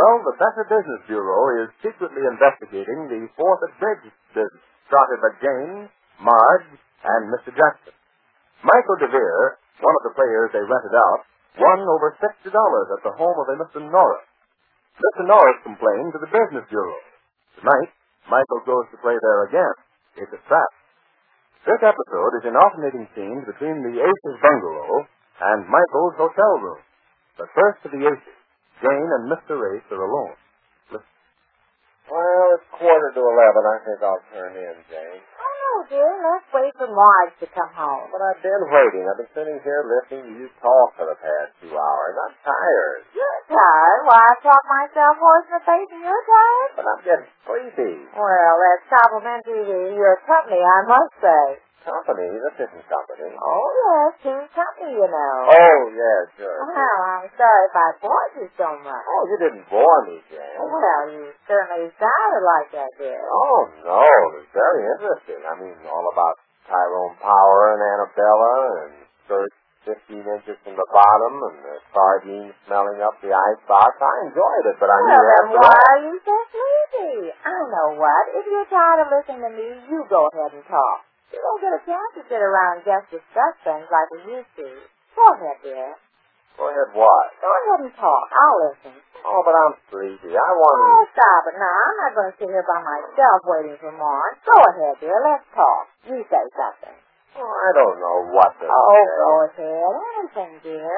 Well, the Better Business Bureau is secretly investigating the fourth at bridge business started by Jane, Marge, and Mr. Jackson. Michael DeVere, one of the players they rented out, won over $60 at the home of a Mr. Norris. Mr. Norris complained to the Business Bureau. Tonight, Michael goes to play there again. It's a trap. This episode is in alternating scenes between the Aces bungalow and Michael's hotel room. But first to the Aces. Jane and Mr. Ace are alone. Listen. Well, it's 11:15. I think I'll turn in, Jane. Oh, dear, let's wait for Marge to come home. But I've been waiting. I've been sitting here listening to you talk for the past 2 hours. I'm tired. You're tired? Why, I talk myself hoarse in the face and you're tired? But I'm getting sleepy. Well, that's complimentary to your company, I must say. Company? This isn't company. Oh, yes, who's company, you know. Oh, yeah, sure. Well, I'm sorry if I bored you so much. Oh, you didn't bore me, Jane. Well, you certainly sounded like that, dear. Oh, no, it was very interesting. I mean, all about Tyrone Power and Annabella and skirts 15 inches from the bottom and the sardines smelling up the icebox. I enjoyed it, but I knew then after why all... are you so sleepy? I know what. If you're tired of listening to me, you go ahead and talk. You don't get a chance to sit around and just discuss things like we used to. Go ahead, dear. Go ahead, what? Go ahead and talk. I'll listen. Oh, but I'm sleepy. I want to... Oh, stop it now. I'm not going to sit here by myself waiting for Marge. Go ahead, dear. Let's talk. You say something. Oh, I don't know what to say. Go ahead. Anything, dear.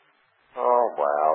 Oh, well,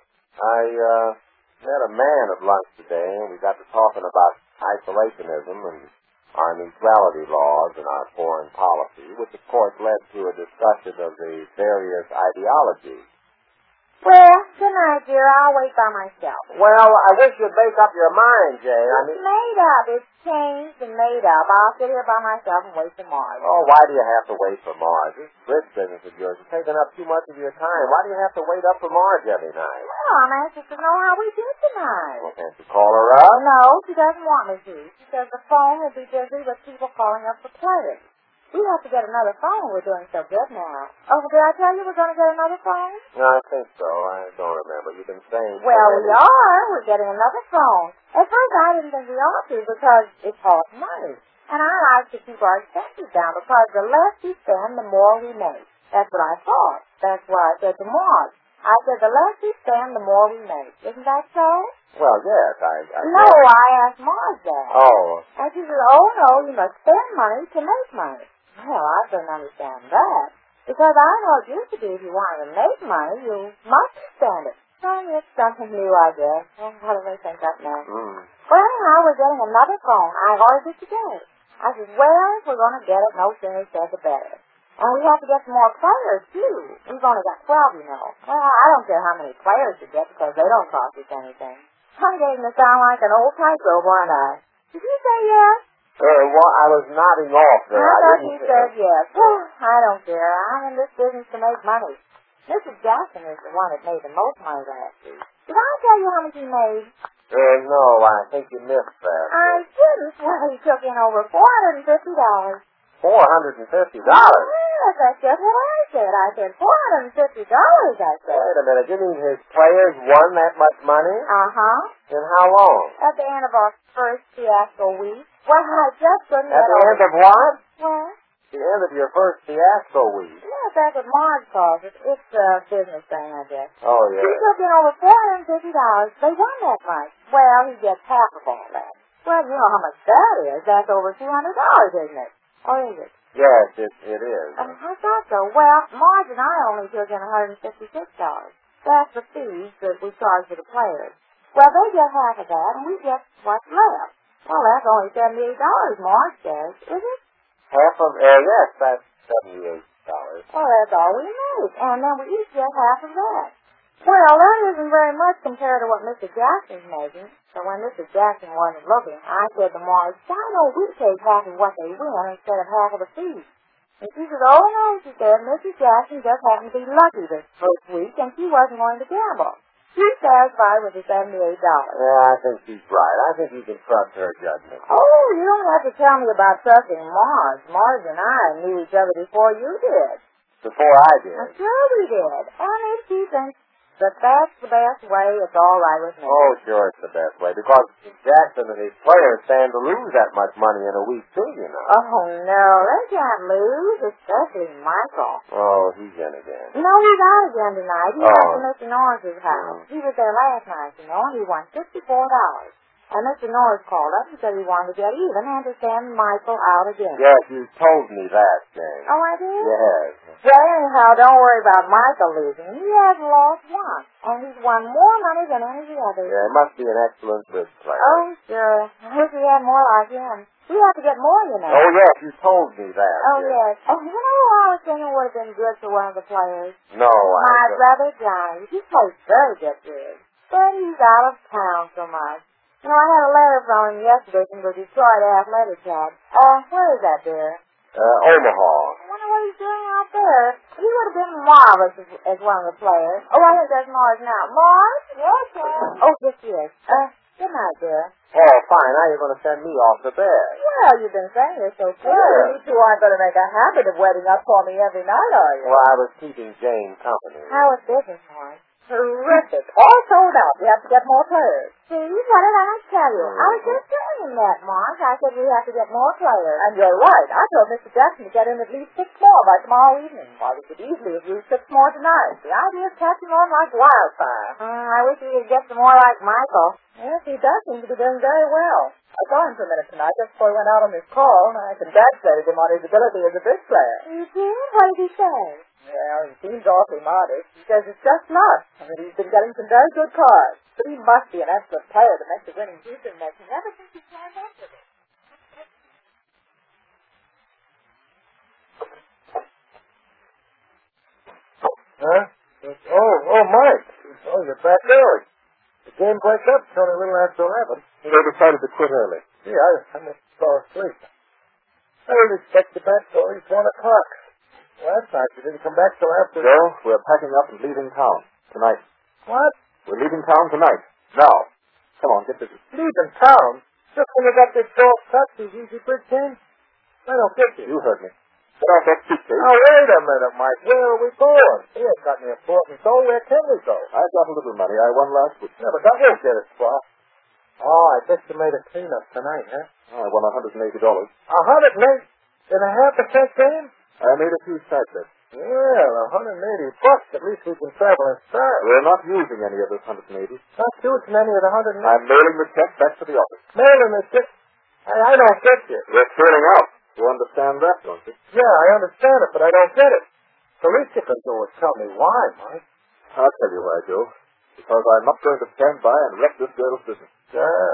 I met a man at lunch today, and we got to talking about isolationism and our neutrality laws and our foreign policy, which of course led to a discussion of the various ideologies. Well, good night, dear. I'll wait by myself. Well, I wish you'd make up your mind, Jane. It's made up. It's changed and made up. I'll sit here by myself and wait for Marge. Oh, why do you have to wait for Marge? This bridge business of yours is taking up too much of your time. Why do you have to wait up for Marge every night? Well, I'm anxious to know how we did tonight. Well, can't you call her up? No, she doesn't want me to. She says the phone will be busy with people calling up for players. We have to get another phone. We're doing so good now. Oh, did I tell you we're going to get another phone? No, I think so. I don't remember. You've been saying... Well, we are. We're getting another phone. At first, I didn't think we ought to because it costs money. And I like to keep our expenses down because the less we spend, the more we make. That's what I thought. That's what I said to Marge. I said the less we spend, the more we make. Isn't that so? Well, yes, No, I asked Marge that. Oh. And she said, oh, no, you must spend money to make money. Well, I don't understand that. Because I know it used to be if you wanted to make money, you must spend it. So it's something new, I guess. Well, how do they think that meant? Well, anyhow, we're getting another phone. I ordered it today. I said, well, if we're going to get it, no sooner said the better. And we have to get some more players, too. We've only got 12, you know. Well, I don't care how many players you get because they don't cost us anything. I'm getting to sound like an old tightrope, aren't I? Did you say yes? Well, I was nodding off there. I thought you said yes. Oh, I don't care. I'm in this business to make money. Mrs. Jackson is the one that made the most money last week. Did I tell you how much he made? No, I think you missed that. I didn't. Well, he took in over $450. $450? Yes, that's just what I said. I said $450, I said. Wait a minute. You mean his players won that much money? Uh-huh. In how long? At the end of our first fiasco week. Well, I just couldn't At get the over... end of what? What? The end of your first fiasco week. Yes, that's what Marge calls it. It's a business thing, I guess. Oh, yeah. He took in over $450. They won that much. Well, he gets half of all that. Well, you know how much that is. That's over $200, isn't it? Or is it? Yes, it is. I thought so. Well, Marge and I only took in $156. That's the fees that we charge for the players. Well, they get half of that, and we get what's left. Well, that's only $78, Marge says, is it? Half of, yes, that's $78. Well, that's all we make, and then we each get half of that. Well, that isn't very much compared to what Mr. Jackson's making. So when Mr. Jackson wasn't looking, I said to Marge, why don't we take half of what they win instead of half of the fees? And she said, oh, no, she said, Mrs. Jackson just happened to be lucky this first week, and she wasn't going to gamble. She's satisfied with the $78. Yeah, I think she's right. I think you can trust her judgment. Oh, you don't have to tell me about trusting Marge. Marge and I knew each other before you did. Before I did? Sure we did. And if she thinks But that's the best way. It's all right with me. Oh, sure, it's the best way. Because Jackson and his players stand to lose that much money in a week, too, you know. Oh, no. They can't lose, especially Michael. Oh, he's in again. No, he's out again tonight. He went to Mr. Norris's house. Mm. He was there last night, you know, and he won $64. And Mr. Norris called up and said he wanted to get even and to send Michael out again. Yes, you told me that, Jane. Oh, I did? Yes. Well, anyhow, don't worry about Michael losing. He hasn't lost once. And he's won more money than any of the others. Yeah, he must be an excellent bridge player. Oh, sure. I wish we had more like him. We have to get more, you know. Oh, yes, you told me that. Oh, yes. Oh, you know who I was thinking would have been good for one of the players? No, My brother Johnny. He plays very good bridge. But he's out of town so much. You know, I had a letter from him yesterday from the Detroit Athletic Club. Where is that, dear? Omaha. I wonder what he's doing out there. He would have been marvelous as one of the players. Oh, I think there's Mars now. Mars? Yes, sir. Oh, yes, yes. Good night, dear. Oh, fine. Now you're going to send me off to bed. Well, you've been saying you're so clear. You two aren't going to make a habit of waiting up for me every night, are you? Well, I was keeping Jane company. How is business, Mars? Terrific. All sold out. We have to get more players. See, what did I tell you? I was just telling him that, Mark. I said we have to get more players. And you're right. I told Mr. Jackson to get in at least 6 more by tomorrow evening. Why, we could easily have used 6 more tonight. The idea is catching on like wildfire. I wish we could get some more like Michael. Yes, he does seem to be doing very well. I saw him for a minute tonight just before he went out on his call, and I congratulated him on his ability as a bridge player. You did? What did he say? Well, he seems awfully modest. He says it's just luck. I mean, he's been getting some very good cards. But he must be an excellent player to make the winning season making ever since he signed up with it. Huh? Oh, Mike. Oh, you're back early. The game breaks up. It's only a little after 11. They decided to quit early. Yeah, I must fall asleep. I didn't expect you back till at least 1 o'clock. Last night you didn't come back till after... Joe, we're packing up and leaving town tonight. What? We're leaving town tonight. Now. Come on, get busy. Leaving town? Just when you got this golf touch, these easy bridge games? I don't get you. You heard me. Get off that suitcase. Now, wait a minute, Mike. Where are we going? He ain't got any important, so where can we go? I've got a little money. I won last week. Yeah, but that won't get us far. Oh, I guess you made a clean-up tonight, huh? I won $180. $180? In a half-a-cent game? I made a few side bets. Well, $180. At least we can travel and start. We're not using any of this $180. Not using any of the $180? I'm mailing the check back to the office. Mailing the check? I don't get you. We're clearing out. You understand that, don't you? Yeah, I understand it, but I don't get it. The least you can do is tell me why, Mike. I'll tell you why, Joe. Because I'm not going to stand by and wreck this girl's business. Sure.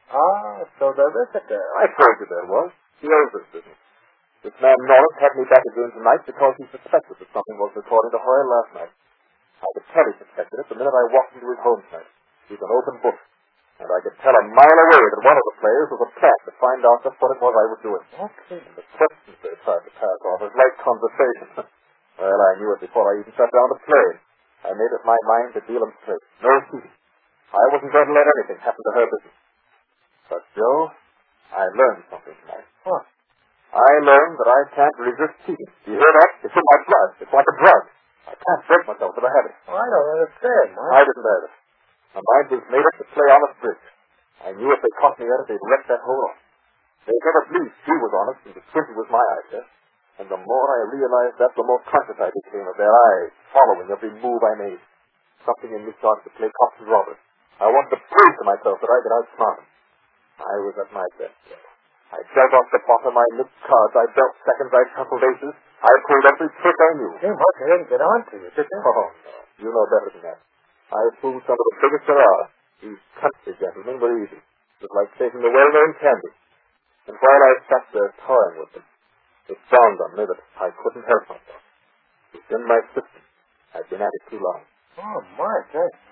So there is a girl. I told you there was. She owns this business. This man Norris had me back again tonight because he suspected that something was reporting to Hoyle last night. I could tell he suspected it the minute I walked into his home tonight. He's an open book. And I could tell a mile away that one of the players was a plant to find out just what it was I was doing. Okay. And the questions they tried to pass off was like conversation. Well, I knew it before I even sat down to play. I made up my mind to deal him straight. No cheating. I wasn't going to let anything happen to her business. But, Joe, I learned something tonight. What? I learned that I can't resist cheating. You hear that? It's in my blood. It's like a drug. I can't break myself with a habit. Oh, I don't understand, Mike. I didn't either. My mind was made up to play honest bridge. I knew if they caught me at it, they'd wreck that whole lot. They never believed she was honest, and the 20 was my idea. And the more I realized that, the more conscious I became of their eyes following every move I made. Something in me started to play cops and robbers. I wanted to prove to myself that I could outsmart them. I was at my best. I dealt off the bottom, I missed cards, I dealt seconds, I shuffled aces. I pulled every trick I knew. Hey, Mark, I didn't get on to you, did you? Oh, no. You know better than that. I fooled some of the biggest there are. These country gentlemen were easy. It was like taking the well-known candy. And while I sat there toying with them, it dawned on me that I couldn't help myself. It's in my system. I've been at it too long. Oh, Mark,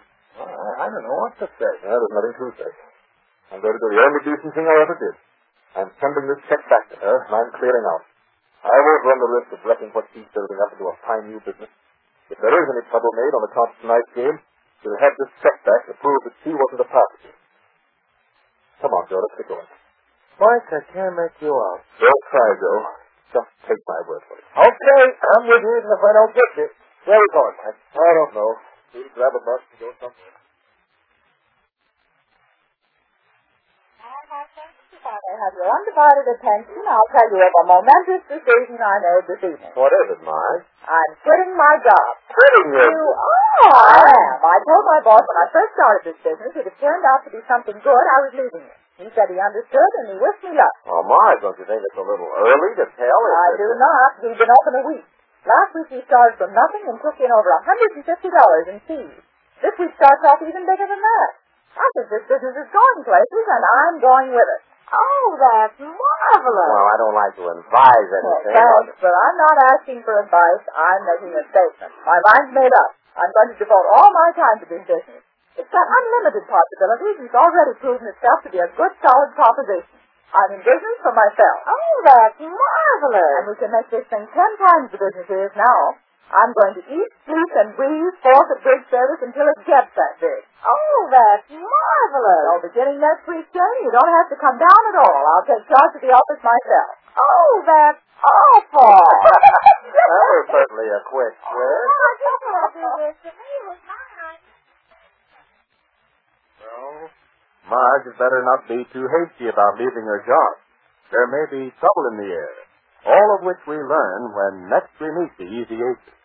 I don't know what to say. There's nothing to say. I'm going to do the only decent thing I ever did. I'm sending this check back to her, and I'm clearing out. I won't run the risk of wrecking what she's building up into a fine new business. If there is any trouble made on account of tonight's game, she'll have this check back to prove that she wasn't a part of it. Come on, Joe, let's get going. Mike, I can't make you out. Don't try, Joe. Just take my word for it. Okay, I'm with you even if I don't get you. Where are we going, Mike? I don't know. Please grab a bus and go somewhere. I have your undivided attention. I'll tell you of a momentous decision I made this evening. What is it, Marge? I'm quitting my job. Quitting you? You are? I am. I told my boss when I first started this business that if it turned out to be something good, I was leaving it. He said he understood and he wished me luck. Oh, Marge, don't you think it's a little early to tell? I do not. We've been open a week. Last week we started from nothing and took in over $150 in fees. This week starts off even bigger than that. I think this business is going places, and I'm going with it. Oh, that's marvelous. Well, I don't like to advise anything. Thanks, but I'm not asking for advice. I'm making a statement. My mind's made up. I'm going to devote all my time to this business. It's got unlimited possibilities, and it's already proven itself to be a good, solid proposition. I'm in business for myself. Oh, that's marvelous. And we can make this thing 10 times the business it is now. I'm going to eat, sleep, and breathe fourth at bridge service until it gets that big. Oh, that's marvelous. So beginning next week, Jenny, you don't have to come down at all. I'll take charge of the office myself. Oh, that's awful. That was certainly a quick Oh, quit. I didn't want to do this to me. It was mine. Well, Marge had better not be too hasty about leaving her job. There may be trouble in the air, all of which we learn when next we meet the Easy Aces.